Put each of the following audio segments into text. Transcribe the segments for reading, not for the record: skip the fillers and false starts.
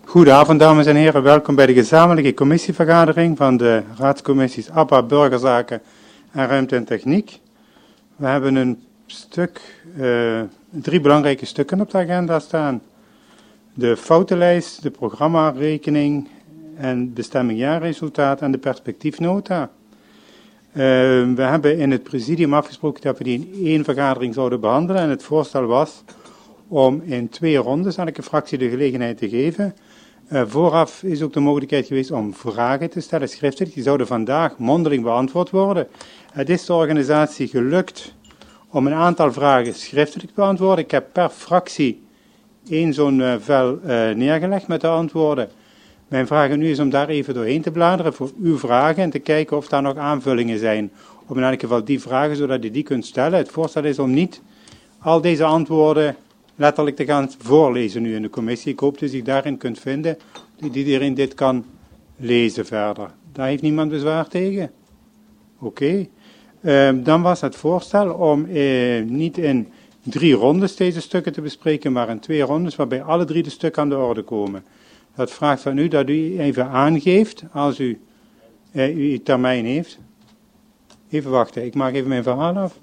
Goedenavond, dames en heren. Welkom bij de gezamenlijke commissievergadering van de raadscommissies APA, Burgerzaken en Ruimte en Techniek. We hebben een stuk, 3 belangrijke stukken op de agenda staan. De foutenlijst, de programmarekening en bestemming jaarresultaat en de perspectiefnota. We hebben in het presidium afgesproken dat we die in 1 vergadering zouden behandelen. En het voorstel was om in 2 rondes aan elke fractie de gelegenheid te geven. Vooraf is ook de mogelijkheid geweest om vragen te stellen schriftelijk. Die zouden vandaag mondeling beantwoord worden. Het is de organisatie gelukt om een aantal vragen schriftelijk te beantwoorden. Ik heb per fractie 1 zo'n vel neergelegd met de antwoorden. Mijn vraag nu is om daar even doorheen te bladeren voor uw vragen en te kijken of daar nog aanvullingen zijn. Om in elk geval die vragen, zodat u die kunt stellen. Het voorstel is om niet al deze antwoorden letterlijk te gaan voorlezen nu in de commissie. Ik hoop dat u zich daarin kunt vinden, dat iedereen dit kan lezen verder. Daar heeft niemand bezwaar tegen? Oké. Dan was het voorstel om niet in 3 rondes deze stukken te bespreken, maar in 2 rondes, waarbij alle 3 de stukken aan de orde komen. Dat vraagt van u dat u even aangeeft, als u uw termijn heeft. Even wachten, ik maak even mijn verhaal af.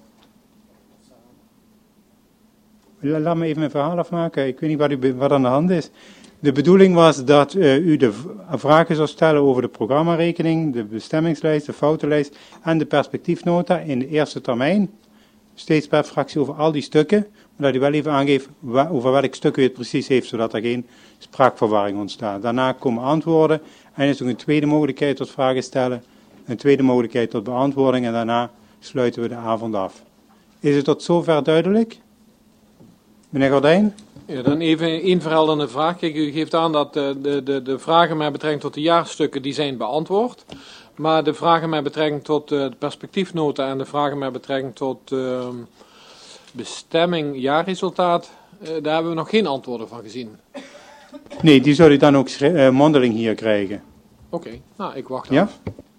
Laat me even mijn verhaal afmaken, ik weet niet wat aan de hand is. De bedoeling was dat u de vragen zou stellen over de programmarekening, de bestemmingslijst, de foutenlijst en de perspectiefnota in de eerste termijn. Steeds per fractie over al die stukken, maar dat u wel even aangeeft over welk stuk u het precies heeft, zodat er geen spraakverwarring ontstaat. Daarna komen antwoorden en is er een tweede mogelijkheid tot vragen stellen, een tweede mogelijkheid tot beantwoording en daarna sluiten we de avond af. Is het tot zover duidelijk? Meneer Gordijn? Ja, dan even 1 verhelderende vraag. Kijk, u geeft aan dat de vragen met betrekking tot de jaarstukken die zijn beantwoord. Maar de vragen met betrekking tot de perspectiefnota en de vragen met betrekking tot bestemming jaarresultaat, daar hebben we nog geen antwoorden van gezien. Nee, die zou u dan ook mondeling hier krijgen. Oké, nou ik wacht af. Ja?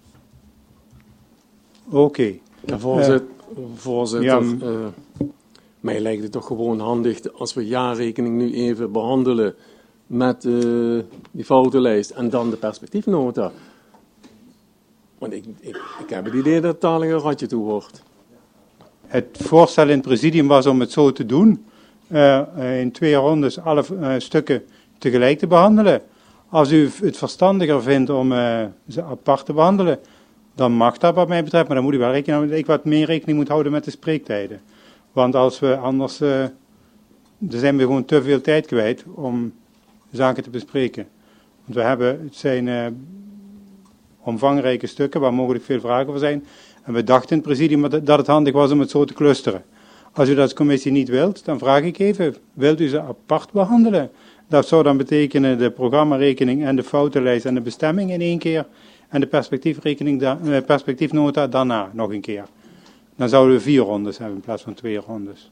Oké. Ja, voorzitter, ja, mij lijkt het toch gewoon handig als we jaarrekening nu even behandelen met die foutenlijst en dan de perspectiefnota. Want ik heb het idee dat het talig een ratje toe wordt. Het voorstel in het presidium was om het zo te doen. In 2 rondes alle stukken tegelijk te behandelen. Als u het verstandiger vindt om ze apart te behandelen, dan mag dat wat mij betreft. Maar dan moet u wel rekenen dat ik wat meer rekening moet houden met de spreektijden. Want als we anders, dan zijn we gewoon te veel tijd kwijt om zaken te bespreken. Want het zijn omvangrijke stukken waar mogelijk veel vragen voor zijn. En we dachten in het presidium dat het handig was om het zo te clusteren. Als u dat als commissie niet wilt, dan vraag ik even, wilt u ze apart behandelen? Dat zou dan betekenen de programmarekening en de foutenlijst en de bestemming in 1 keer. En de perspectiefnota daarna nog een keer. Dan zouden we 4 rondes hebben in plaats van 2 rondes.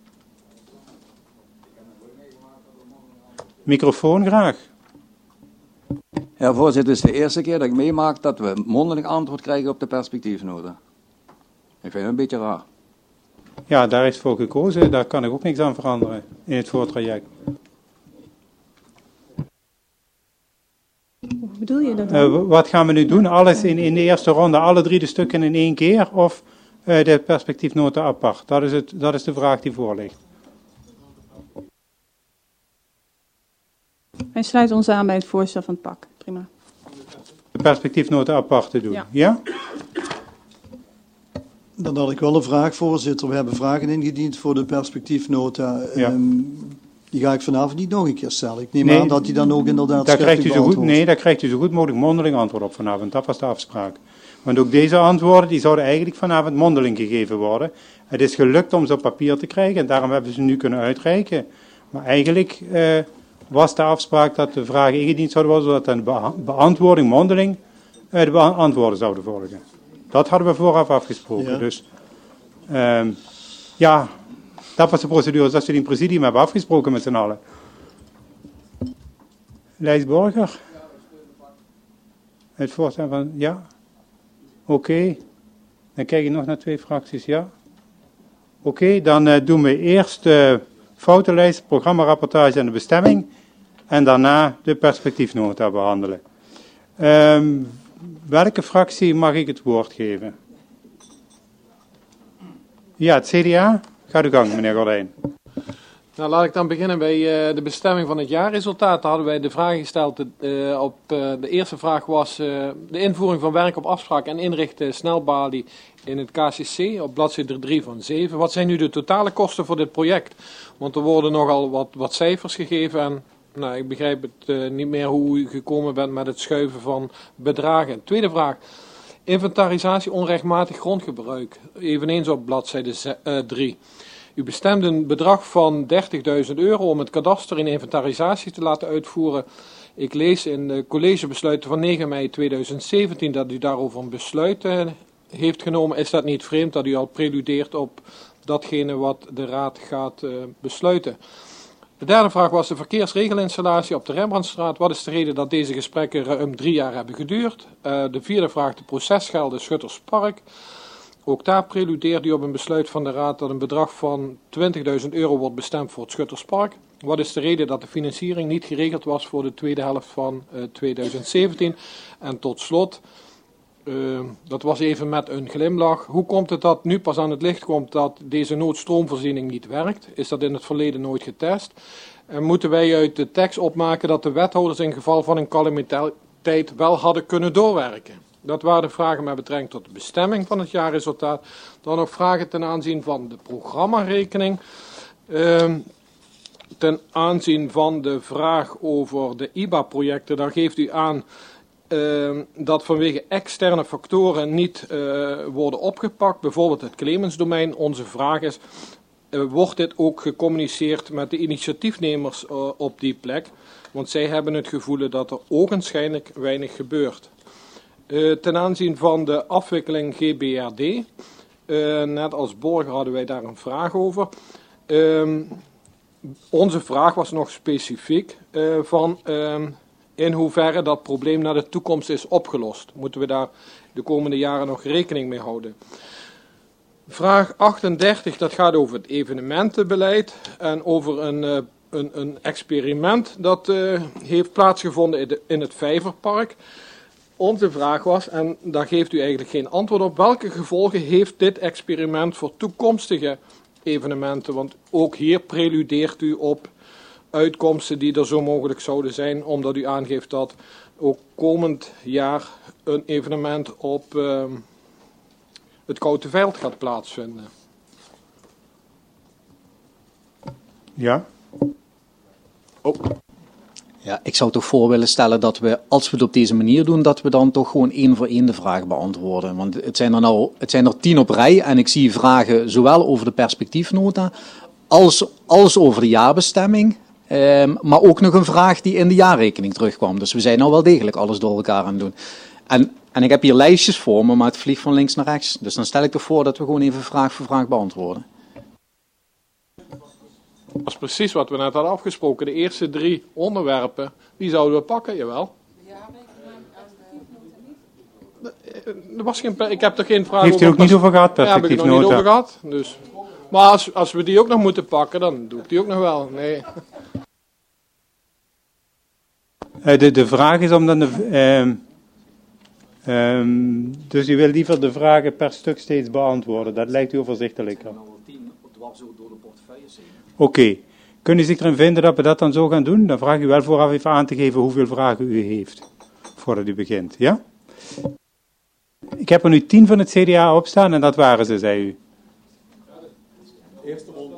Microfoon graag. Ja, voorzitter, het is de eerste keer dat ik meemaak dat we mondeling antwoord krijgen op de perspectiefnota. Ik vind het een beetje raar. Ja, daar is voor gekozen. Daar kan ik ook niks aan veranderen in het voortraject. Hoe bedoel je dat dan? Wat gaan we nu doen? Alles in de eerste ronde, alle 3 de stukken in 1 keer? Of de perspectiefnota apart? Dat is de vraag die voor ligt. Wij sluiten ons aan bij het voorstel van het PAK. Prima. De perspectiefnota apart te doen. Ja? Ja? Dan had ik wel een vraag, voorzitter. We hebben vragen ingediend voor de perspectiefnota. Ja. Die ga ik vanavond niet nog een keer stellen. Ik neem aan dat die dan ook inderdaad schriftelijk beantwoord. Nee, daar krijgt u zo goed mogelijk mondeling antwoord op vanavond. Dat was de afspraak. Want ook deze antwoorden die zouden eigenlijk vanavond mondeling gegeven worden. Het is gelukt om ze op papier te krijgen en daarom hebben we ze nu kunnen uitreiken. Maar eigenlijk was de afspraak dat de vragen ingediend zouden worden, zodat een beantwoording mondeling de antwoorden zouden volgen. Dat hadden we vooraf afgesproken. Ja. Dus ja, dat was de procedure zoals we die in het presidium hebben afgesproken met z'n allen. Lijsborger? Het voorstel van, ja? Oké. Dan kijk je nog naar 2 fracties, ja? Oké, dan doen we eerst de foutenlijst, programmarapportage en de bestemming. en daarna de perspectiefnota behandelen. Welke fractie mag ik het woord geven? Ja, het CDA? Ga uw gang, meneer Gordijn. Nou, laat ik dan beginnen bij de bestemming van het jaarresultaat. Daar hadden wij de vraag gesteld. De eerste vraag was de invoering van werk op afspraak en inrichten snelbalie in het KCC op bladzijde 3 van 7. Wat zijn nu de totale kosten voor dit project? Want er worden nogal wat cijfers gegeven en nou, ik begrijp het niet meer hoe u gekomen bent met het schuiven van bedragen. Tweede vraag. Inventarisatie onrechtmatig grondgebruik. Eveneens op bladzijde 3. U bestemt een bedrag van €30.000 om het kadaster in inventarisatie te laten uitvoeren. Ik lees in de collegebesluiten van 9 mei 2017 dat u daarover een besluit heeft genomen. Is dat niet vreemd dat u al preludeert op datgene wat de Raad gaat besluiten? De derde vraag was de verkeersregelinstallatie op de Rembrandtstraat. Wat is de reden dat deze gesprekken ruim 3 jaar hebben geduurd? De vierde vraag, de procesgelden Schutterspark. Ook daar preludeert u op een besluit van de Raad dat een bedrag van €20.000 wordt bestemd voor het Schutterspark. Wat is de reden dat de financiering niet geregeld was voor de tweede helft van 2017? En tot slot, dat was even met een glimlach. Hoe komt het dat nu pas aan het licht komt dat deze noodstroomvoorziening niet werkt? Is dat in het verleden nooit getest? En moeten wij uit de tekst opmaken dat de wethouders in geval van een calamiteit wel hadden kunnen doorwerken? Dat waren de vragen met betrekking tot de bestemming van het jaarresultaat. Dan nog vragen ten aanzien van de programmarekening. Ten aanzien van de vraag over de IBA-projecten, daar geeft u aan dat vanwege externe factoren niet worden opgepakt. Bijvoorbeeld het claimantsdomein. Onze vraag is, wordt dit ook gecommuniceerd met de initiatiefnemers op die plek? Want zij hebben het gevoel dat er ogenschijnlijk weinig gebeurt. Ten aanzien van de afwikkeling GBRD, net als Borger hadden wij daar een vraag over. Onze vraag was nog specifiek van in hoeverre dat probleem naar de toekomst is opgelost. Moeten we daar de komende jaren nog rekening mee houden? Vraag 38, dat gaat over het evenementenbeleid en over een experiment dat heeft plaatsgevonden in het Vijverpark. Onze vraag was, en daar geeft u eigenlijk geen antwoord op, welke gevolgen heeft dit experiment voor toekomstige evenementen? Want ook hier preludeert u op uitkomsten die er zo mogelijk zouden zijn, omdat u aangeeft dat ook komend jaar een evenement op het Koutenveld gaat plaatsvinden. Ja. Ja, ik zou toch voor willen stellen dat we, als we het op deze manier doen, dat we dan toch gewoon 1 voor 1 de vraag beantwoorden. Want het zijn er 10 op rij en ik zie vragen zowel over de perspectiefnota als over de jaarbestemming. Maar ook nog een vraag die in de jaarrekening terugkwam. Dus we zijn nou wel degelijk alles door elkaar aan het doen. En ik heb hier lijstjes voor me, maar het vliegt van links naar rechts. Dus dan stel ik toch voor dat we gewoon even vraag voor vraag beantwoorden. Dat is precies wat we net hadden afgesproken. De eerste 3 onderwerpen, die zouden we pakken, jawel. Er was geen, ik heb er geen vraag over. Heeft u ook niet over gehad, perspectiefnota? Ja, heb ik er nog niet over gehad. Dus. Maar als we die ook nog moeten pakken, dan doe ik die ook nog wel. Nee. De vraag is om dan dus u wil liever de vragen per stuk steeds beantwoorden. Dat lijkt u overzichtelijker. Oké. Kunt u zich erin vinden dat we dat dan zo gaan doen? Dan vraag u wel vooraf even aan te geven hoeveel vragen u heeft. Voordat u begint, ja? Ik heb er nu 10 van het CDA opstaan en dat waren ze, zei u. Eerste ronde.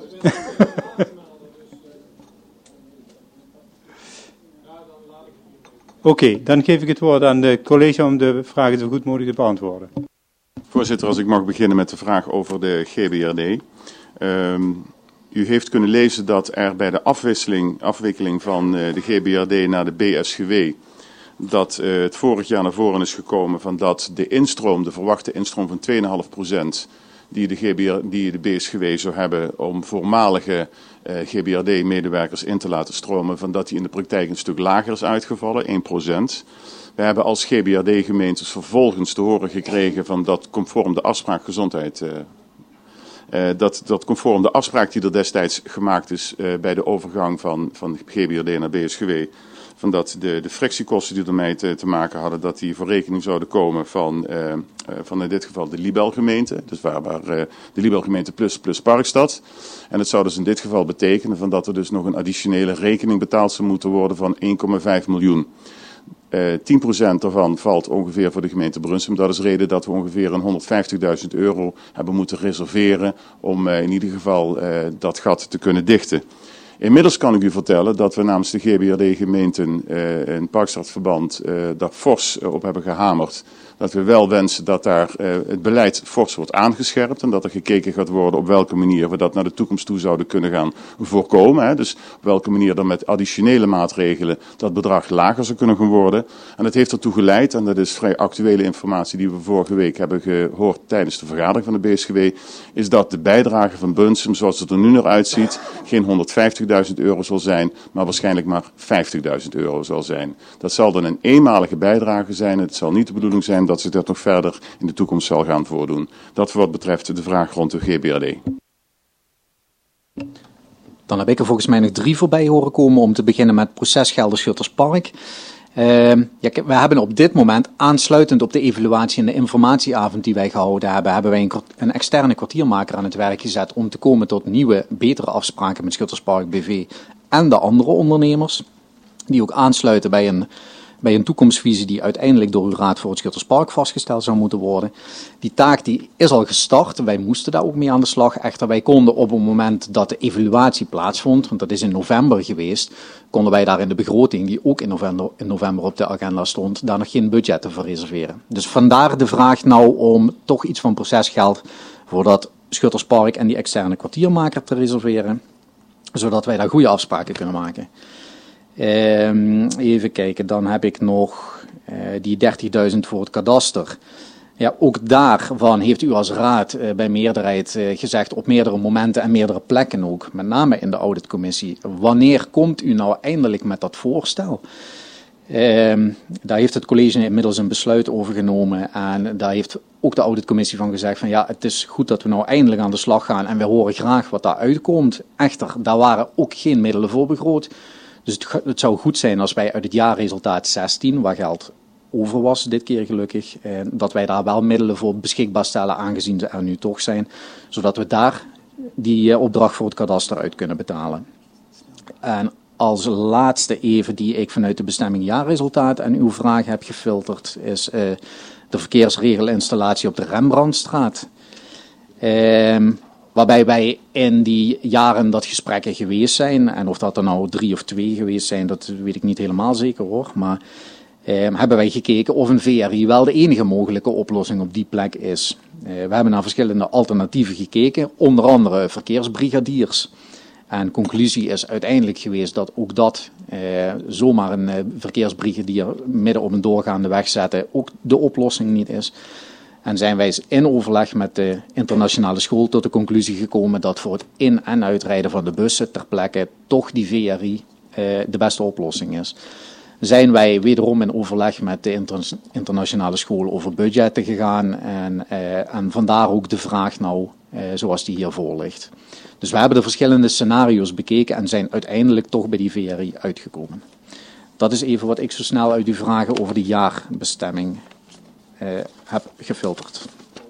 Oké, dan geef ik het woord aan de college om de vragen zo goed mogelijk te beantwoorden. Voorzitter, als ik mag beginnen met de vraag over de GBRD. U heeft kunnen lezen dat er bij de afwikkeling van de GBRD naar de BSGW, dat het vorig jaar naar voren is gekomen van dat de verwachte instroom van 2,5% die de BSGW zou hebben om voormalige GBRD-medewerkers in te laten stromen, van dat die in de praktijk een stuk lager is uitgevallen, 1%. We hebben als GBRD-gemeentes vervolgens te horen gekregen van dat conform de afspraak gezondheid Dat conform de afspraak die er destijds gemaakt is bij de overgang van GBRD naar BSGW, van dat de frictiekosten die ermee te maken hadden, dat die voor rekening zouden komen van in dit geval de Libelgemeente. Dus waar de Libelgemeente plus Parkstad. En het zou dus in dit geval betekenen van dat er dus nog een additionele rekening betaald zou moeten worden van 1,5 miljoen. 10% daarvan valt ongeveer voor de gemeente Brunsum. Dat is reden dat we ongeveer een €150.000 hebben moeten reserveren om in ieder geval dat gat te kunnen dichten. Inmiddels kan ik u vertellen dat we namens de GBRD-gemeenten in Parkstadverband daar fors op hebben gehamerd. Dat we wel wensen dat daar het beleid fors wordt aangescherpt en dat er gekeken gaat worden op welke manier we dat naar de toekomst toe zouden kunnen gaan voorkomen. Hè. Dus op welke manier dan met additionele maatregelen dat bedrag lager zou kunnen gaan worden. En dat heeft ertoe geleid, en dat is vrij actuele informatie die we vorige week hebben gehoord tijdens de vergadering van de BSGW, is dat de bijdrage van Brunsum zoals het er nu naar uitziet geen €150.000 zal zijn, maar waarschijnlijk maar €50.000 zal zijn. Dat zal dan een eenmalige bijdrage zijn. Het zal niet de bedoeling zijn dat zich dat nog verder in de toekomst zal gaan voordoen. Dat voor wat betreft de vraag rond de GBRD. Dan heb ik er volgens mij nog 3 voorbij horen komen om te beginnen met procesgelden Schutterspark. We hebben op dit moment, aansluitend op de evaluatie en de informatieavond die wij gehouden hebben, hebben wij een externe kwartiermaker aan het werk gezet om te komen tot nieuwe, betere afspraken met Schutterspark BV en de andere ondernemers, die ook aansluiten bij een toekomstvisie die uiteindelijk door uw Raad voor het Schutterspark vastgesteld zou moeten worden. Die taak die is al gestart. Wij moesten daar ook mee aan de slag. Echter, wij konden op het moment dat de evaluatie plaatsvond, want dat is in november geweest, konden wij daar in de begroting, die ook in november op de agenda stond, daar nog geen budgetten voor reserveren. Dus vandaar de vraag nou om toch iets van procesgeld voor dat Schutterspark en die externe kwartiermaker te reserveren, zodat wij daar goede afspraken kunnen maken. Even kijken, dan heb ik nog die 30.000 voor het kadaster. Ja, ook daarvan heeft u als raad bij meerderheid gezegd op meerdere momenten en meerdere plekken ook, met name in de auditcommissie. Wanneer komt u nou eindelijk met dat voorstel? Daar heeft het college inmiddels een besluit over genomen en daar heeft ook de auditcommissie van gezegd van ja, het is goed dat we nou eindelijk aan de slag gaan en we horen graag wat daar uitkomt. Echter, daar waren ook geen middelen voor begroot. Dus het zou goed zijn als wij uit het jaarresultaat 16, waar geld over was dit keer gelukkig, dat wij daar wel middelen voor beschikbaar stellen aangezien ze er nu toch zijn, zodat we daar die opdracht voor het kadaster uit kunnen betalen. En als laatste even die ik vanuit de bestemming jaarresultaat en uw vraag heb gefilterd, is de verkeersregelinstallatie op de Rembrandtstraat. Waarbij wij in die jaren dat gesprekken geweest zijn, en of dat er nou 3 of 2 geweest zijn, dat weet ik niet helemaal zeker hoor, maar hebben wij gekeken of een VRI wel de enige mogelijke oplossing op die plek is. We hebben naar verschillende alternatieven gekeken, onder andere verkeersbrigadiers. En conclusie is uiteindelijk geweest dat ook dat zomaar een verkeersbrigadier midden op een doorgaande weg zetten ook de oplossing niet is. En zijn wij in overleg met de internationale school tot de conclusie gekomen dat voor het in- en uitrijden van de bussen ter plekke toch die VRI de beste oplossing is. Zijn wij wederom in overleg met de internationale school over budgetten gegaan en vandaar ook de vraag nou zoals die hiervoor ligt. Dus we hebben de verschillende scenario's bekeken en zijn uiteindelijk toch bij die VRI uitgekomen. Dat is even wat ik zo snel uit uw vragen over de jaarbestemming heb gefilterd.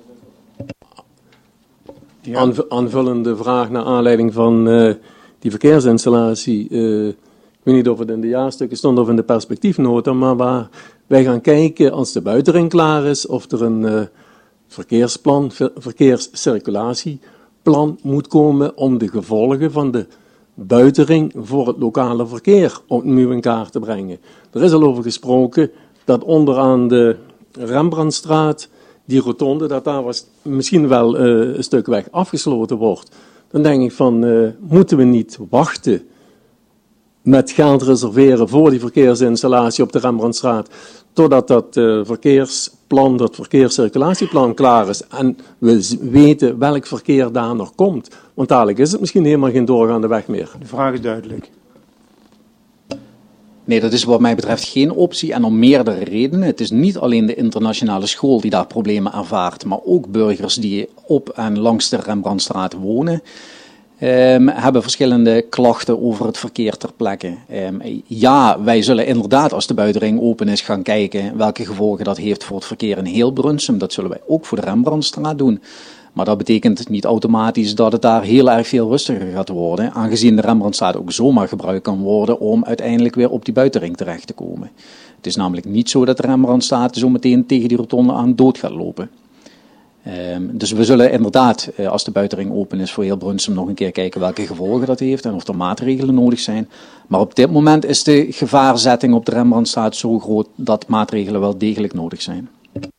Ja. Aanvullende vraag naar aanleiding van die verkeersinstallatie. Ik weet niet of het in de jaarstukken stond of in de perspectiefnota, maar waar wij gaan kijken als de buitenring klaar is, of er een verkeersplan, verkeerscirculatieplan moet komen om de gevolgen van de buitenring voor het lokale verkeer opnieuw in kaart te brengen. Er is al over gesproken dat onderaan de Rembrandtstraat, die rotonde, dat daar misschien wel een stuk weg afgesloten wordt. Dan denk ik van, moeten we niet wachten met geld reserveren voor die verkeersinstallatie op de Rembrandtstraat, totdat dat verkeersplan, dat verkeerscirculatieplan klaar is en we weten welk verkeer daar nog komt. Want dadelijk is het misschien helemaal geen doorgaande weg meer. De vraag is duidelijk. Nee, dat is wat mij betreft geen optie en om meerdere redenen. Het is niet alleen de internationale school die daar problemen ervaart, maar ook burgers die op en langs de Rembrandtstraat wonen. Hebben verschillende klachten over het verkeer ter plekke. Ja, wij zullen inderdaad als de buitenring open is gaan kijken welke gevolgen dat heeft voor het verkeer in heel Brunsum. Dat zullen wij ook voor de Rembrandtstraat doen. Maar dat betekent niet automatisch dat het daar heel erg veel rustiger gaat worden, aangezien de Rembrandtstraat ook zomaar gebruikt kan worden om uiteindelijk weer op die buitenring terecht te komen. Het is namelijk niet zo dat de Rembrandtstraat zo meteen tegen die rotonde aan dood gaat lopen. Dus we zullen inderdaad, als de buitenring open is voor heel Brunsum, nog een keer kijken welke gevolgen dat heeft en of er maatregelen nodig zijn. Maar op dit moment is de gevaarzetting op de Rembrandtstraat zo groot dat maatregelen wel degelijk nodig zijn.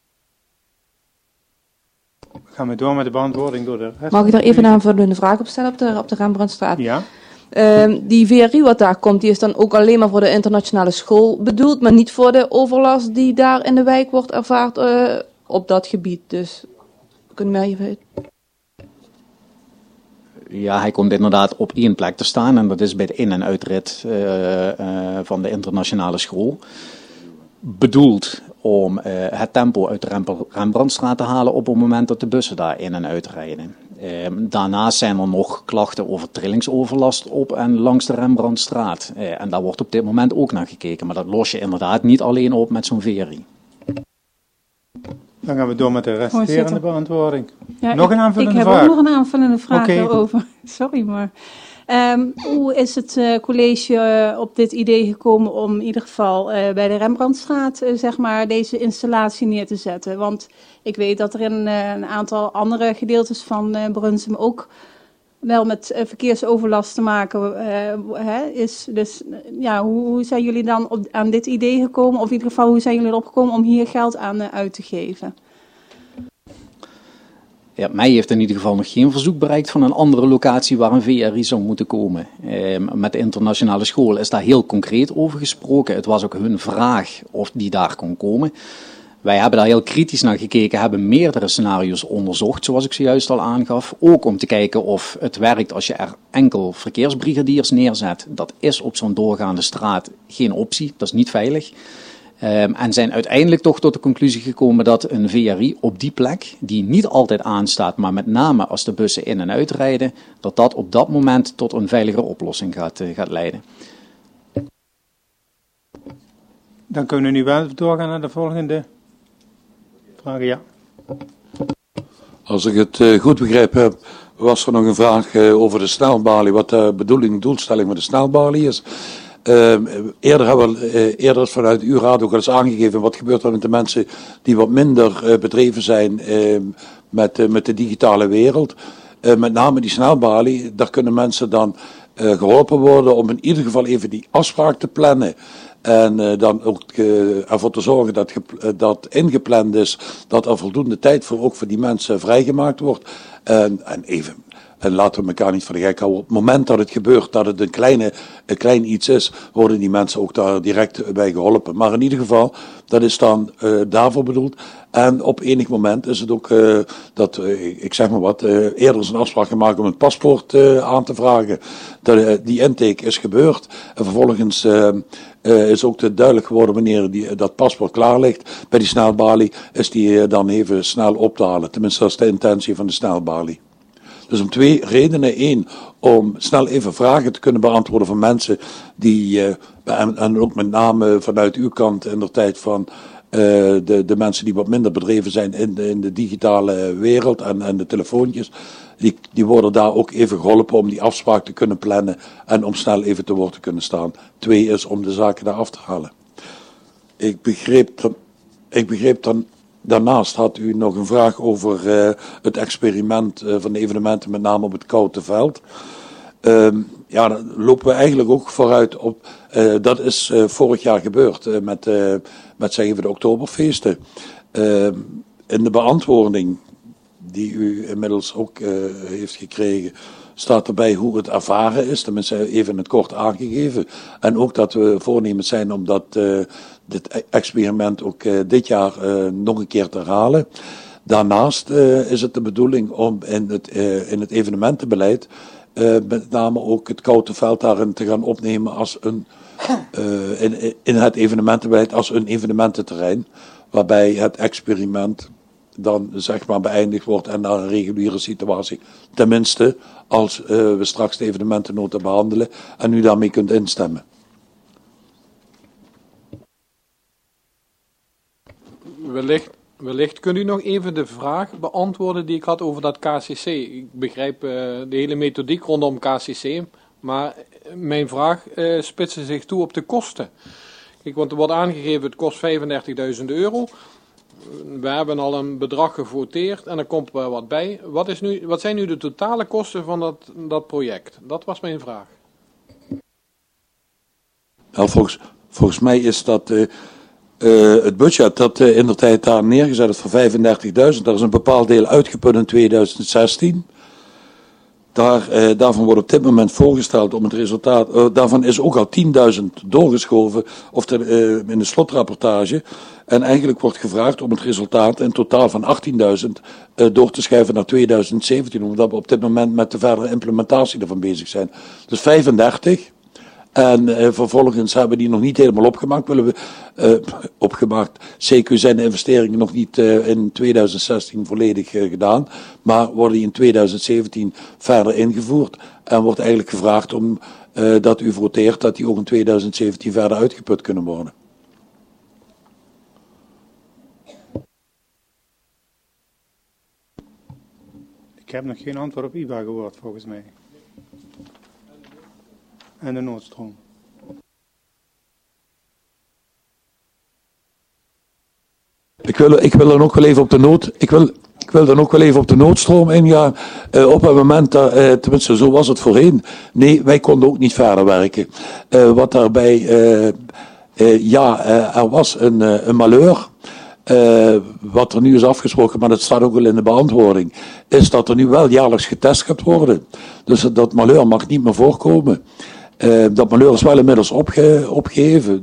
Gaan we door met de beantwoording door de rest? Mag ik daar even een aanvullende vraag op stellen op de Rembrandtstraat? Ja. Die VRI wat daar komt, die is dan ook alleen maar voor de internationale school bedoeld, maar niet voor de overlast die daar in de wijk wordt ervaard op dat gebied. Dus kunnen we even... Ja, hij komt inderdaad op één plek te staan en dat is bij de in- en uitrit van de internationale school. Bedoeld om het tempo uit de Rembrandtstraat te halen op het moment dat de bussen daar in en uitrijden. Daarnaast zijn er nog klachten over trillingsoverlast op en langs de Rembrandtstraat. En daar wordt op dit moment ook naar gekeken, maar dat los je inderdaad niet alleen op met zo'n VRI. Dan gaan we door met de resterende beantwoording. Ja, nog een aanvullende vraag? Ik heb ook nog een aanvullende vraag daarover. Sorry, maar... hoe is het college op dit idee gekomen om in ieder geval bij de Rembrandtstraat zeg maar deze installatie neer te zetten? Want ik weet dat er in een aantal andere gedeeltes van Brunsum ook wel met verkeersoverlast te maken is. Dus ja, hoe zijn jullie dan aan dit idee gekomen? Of in ieder geval, hoe zijn jullie erop gekomen om hier geld aan uit te geven? Ja, mij heeft in ieder geval nog geen verzoek bereikt van een andere locatie waar een VRI zou moeten komen. Met de internationale school is daar heel concreet over gesproken. Het was ook hun vraag of die daar kon komen. Wij hebben daar heel kritisch naar gekeken, hebben meerdere scenario's onderzocht, zoals ik zojuist al aangaf. Ook om te kijken of het werkt als je er enkel verkeersbrigadiers neerzet. Dat is op zo'n doorgaande straat geen optie, dat is niet veilig. En zijn uiteindelijk toch tot de conclusie gekomen dat een VRI op die plek, die niet altijd aanstaat, maar met name als de bussen in en uitrijden, dat dat op dat moment tot een veiligere oplossing gaat leiden. Dan kunnen we nu wel doorgaan naar de volgende vraag. Ja. Als ik het goed begrepen heb, was er nog een vraag over de snelbalie, wat de doelstelling van de snelbalie is. Eerder is vanuit uw raad ook al eens aangegeven wat gebeurt er met de mensen die wat minder bedreven zijn met de digitale wereld. Met name die snelbalie, daar kunnen mensen dan geholpen worden om in ieder geval even die afspraak te plannen. En dan ook ervoor te zorgen dat ingepland is, dat er voldoende tijd ook voor die mensen vrijgemaakt wordt. En laten we elkaar niet voor de gek houden. Op het moment dat het gebeurt, dat het een klein iets is, worden die mensen ook daar direct bij geholpen. Maar in ieder geval, dat is dan daarvoor bedoeld. En op enig moment is het ook ik zeg maar wat, eerder is een afspraak gemaakt om een paspoort aan te vragen. Die intake is gebeurd. En vervolgens is ook duidelijk geworden wanneer dat paspoort klaar ligt. Bij die snelbalie is die dan even snel op te halen. Tenminste, dat is de intentie van de snelbalie. Dus om twee redenen. Eén, om snel even vragen te kunnen beantwoorden van mensen die, en ook met name vanuit uw kant in de tijd van de mensen die wat minder bedreven zijn in de digitale wereld en de telefoontjes, die worden daar ook even geholpen om die afspraak te kunnen plannen en om snel even te woord te kunnen staan. Twee is om de zaken daar af te halen. Ik begreep dan. Daarnaast had u nog een vraag over het experiment van de evenementen, met name op het Koute Veld. Daar lopen we eigenlijk ook vooruit op. Dat is vorig jaar gebeurd met zeggen we de Oktoberfeesten. In de beantwoording die u inmiddels ook heeft gekregen, staat erbij hoe het ervaren is. Tenminste even in het kort aangegeven. En ook dat we voornemens zijn om dit experiment ook dit jaar nog een keer te herhalen. Daarnaast is het de bedoeling om in het evenementenbeleid met name ook het Koute Veld daarin te gaan opnemen als een in het evenementenbeleid als een evenemententerrein, waarbij het experiment dan zeg maar beëindigd wordt en naar een reguliere situatie. Tenminste, als we straks de evenementennota behandelen en u daarmee kunt instemmen. Wellicht kunt u nog even de vraag beantwoorden die ik had over dat KCC. Ik begrijp de hele methodiek rondom KCC, maar mijn vraag spitste zich toe op de kosten. Kijk, want er wordt aangegeven het kost €35.000. We hebben al een bedrag gevoteerd en er komt er wat bij. Wat zijn nu de totale kosten van dat project? Dat was mijn vraag. Nou, volgens mij is dat het budget dat in de tijd daar neergezet is voor €35.000. Daar is een bepaald deel uitgeput in 2016. Daarvan wordt op dit moment voorgesteld om het resultaat. Daarvan is ook al 10.000 doorgeschoven in de slotrapportage. En eigenlijk wordt gevraagd om het resultaat in totaal van 18.000 door te schuiven naar 2017. Omdat we op dit moment met de verdere implementatie ervan bezig zijn. Dus 35. En vervolgens hebben die nog niet helemaal opgemaakt. CQ zijn de investeringen nog niet in 2016 volledig gedaan. Maar worden die in 2017 verder ingevoerd. En wordt eigenlijk gevraagd om dat u voteert dat die ook in 2017 verder uitgeput kunnen worden. Ik heb nog geen antwoord op IBA gehoord volgens mij. En de noodstroom. Ik wil dan ook wel even op de noodstroom ingaan. Op het moment dat, tenminste zo was het voorheen. Nee, wij konden ook niet verder werken. Wat daarbij, er was een malheur. Wat er nu is afgesproken, maar dat staat ook wel in de beantwoording, is dat er nu wel jaarlijks getest gaat worden. Dus dat malheur mag niet meer voorkomen. Dat malheur is wel inmiddels opgeheven.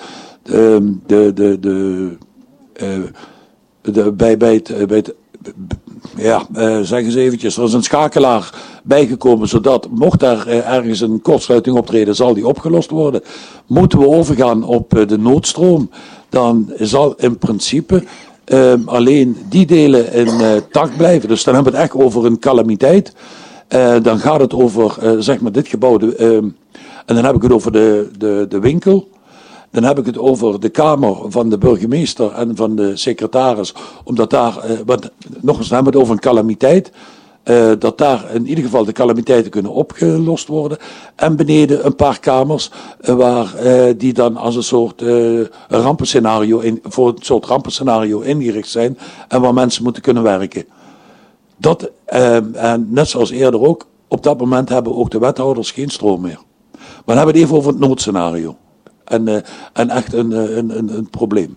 Zeg eens eventjes, er is een schakelaar bijgekomen, zodat mocht er ergens een kortsluiting optreden, zal die opgelost worden. Moeten we overgaan op de noodstroom, dan zal in principe alleen die delen intact blijven. Dus dan hebben we het echt over een calamiteit. Dan gaat het over, zeg maar, dit gebouw. En dan heb ik het over de winkel. Dan heb ik het over de kamer van de burgemeester en van de secretaris. Omdat daar, nog eens, dan hebben we het over een calamiteit. Dat daar in ieder geval de calamiteiten kunnen opgelost worden. En beneden een paar kamers waar die dan als een soort voor een soort rampenscenario ingericht zijn. En waar mensen moeten kunnen werken. Dat, en net zoals eerder ook, op dat moment hebben ook de wethouders geen stroom meer. Maar dan hebben we het even over het noodscenario. En echt een probleem.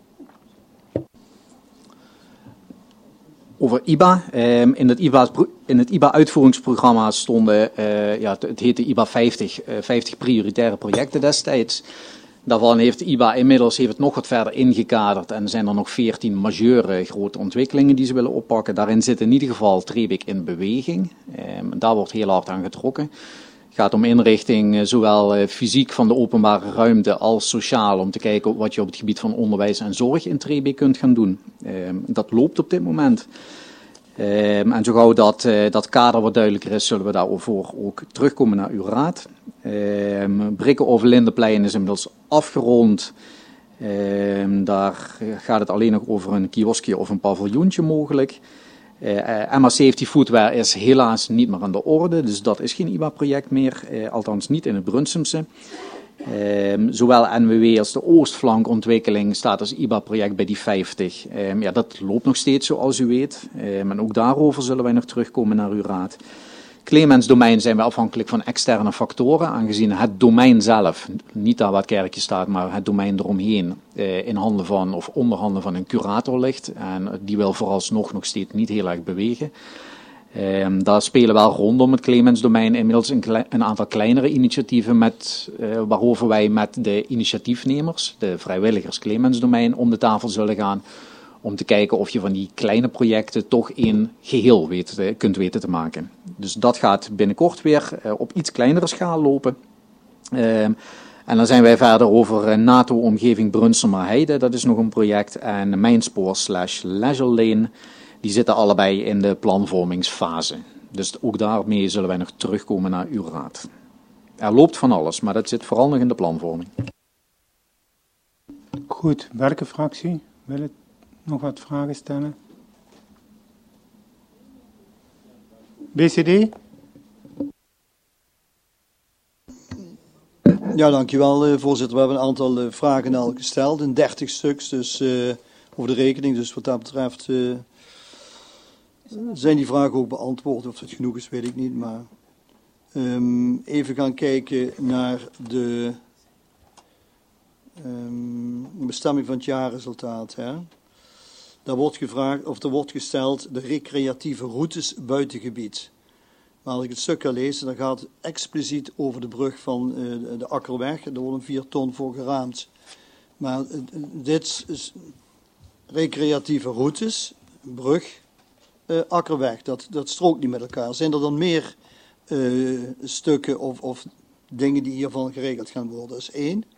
Over IBA. In het IBA-uitvoeringsprogramma stonden, het heette IBA 50 prioritaire projecten destijds. Daarvan heeft IBA inmiddels het nog wat verder ingekaderd en zijn er nog 14 majeure grote ontwikkelingen die ze willen oppakken. Daarin zit in ieder geval Trebik in beweging. Daar wordt heel hard aan getrokken. Het gaat om inrichting, zowel fysiek van de openbare ruimte als sociaal, om te kijken wat je op het gebied van onderwijs en zorg in Trebik kunt gaan doen. Dat loopt op dit moment. En zo gauw dat kader wat duidelijker is, zullen we daarover ook terugkomen naar uw raad. Brikken over Lindenplein is inmiddels afgerond. Daar gaat het alleen nog over een kioskje of een paviljoentje mogelijk. MA Safety Footwear is helaas niet meer aan de orde, dus dat is geen IBA-project meer, althans niet in het Brunsumse. Zowel NWW als de Oostflankontwikkeling staat als IBA-project bij die 50. Dat loopt nog steeds zoals u weet. En ook daarover zullen wij nog terugkomen naar uw raad. Clemens domein zijn we afhankelijk van externe factoren, aangezien het domein zelf, niet daar waar het kerkje staat, maar het domein eromheen, in handen van of onder handen van een curator ligt. En die wil vooralsnog nog steeds niet heel erg bewegen. Daar spelen wel rondom het Clemens domein inmiddels een aantal kleinere initiatieven waarover wij met de initiatiefnemers, de vrijwilligers Clemens domein, om de tafel zullen gaan. Om te kijken of je van die kleine projecten toch een geheel kunt weten te maken. Dus dat gaat binnenkort weer op iets kleinere schaal lopen. En dan zijn wij verder over NATO-omgeving Brunsumerheide, dat is nog een project. En Mijnspoor/Leisure Lane, die zitten allebei in de planvormingsfase. Dus ook daarmee zullen wij nog terugkomen naar uw raad. Er loopt van alles, maar dat zit vooral nog in de planvorming. Goed, welke fractie wil het nog wat vragen stellen? BCD? Ja, dankjewel voorzitter. We hebben een aantal vragen al gesteld, in 30 stuks, dus over de rekening. Dus wat dat betreft zijn die vragen ook beantwoord. Of het genoeg is, weet ik niet. Maar even gaan kijken naar de bestemming van het jaarresultaat. Hè. Daar wordt gevraagd, of er wordt gesteld, de recreatieve routes buitengebied. Maar als ik het stuk ga lezen, dan gaat het expliciet over de brug van de Akkerweg. Daar worden 4 ton voor geraamd. Maar dit is recreatieve routes, brug, Akkerweg. Dat strookt niet met elkaar. Zijn er dan meer stukken of dingen die hiervan geregeld gaan worden? Dat is 1.